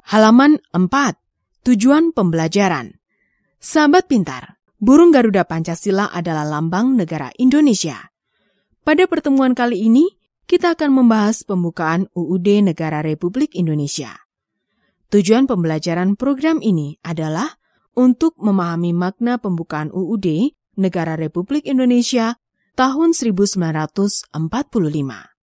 Halaman 4. Tujuan pembelajaran. Sahabat pintar, burung Garuda Pancasila adalah lambang negara Indonesia. Pada pertemuan kali ini, kita akan membahas pembukaan UUD Negara Republik Indonesia. Tujuan pembelajaran program ini adalah untuk memahami makna pembukaan UUD Negara Republik Indonesia tahun 1945.